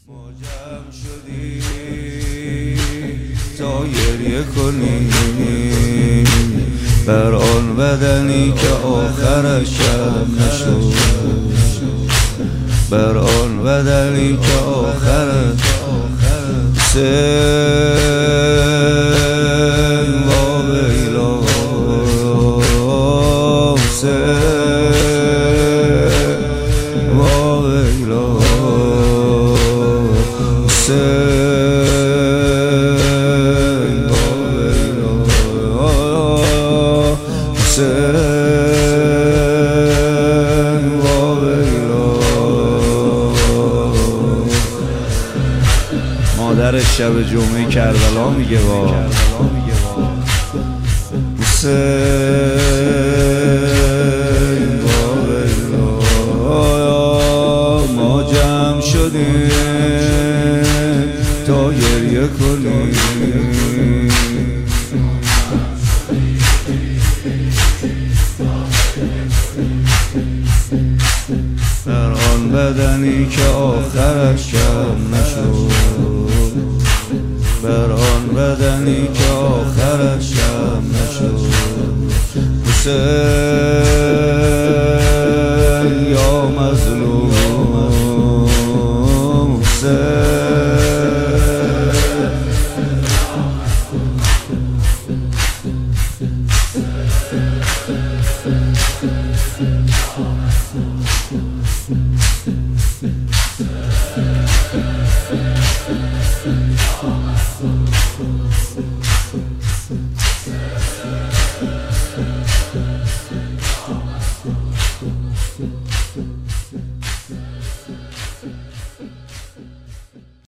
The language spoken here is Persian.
ما جمع شدی تا گریه کنی بر آن بدنی که آخرش شب نشد، بر آن بدنی که آخرش حسین با بیلا حسین با بیلا حسین با بیلا حسین با بیلا. مادرش شب جمعه کربلا میگه با حسین با بیلا. ما جمع شدیم تا گریه کنیم در آن بدنی که آخرش کم نشد، بر آن بدنی که آخرش کم نشد. حسین یا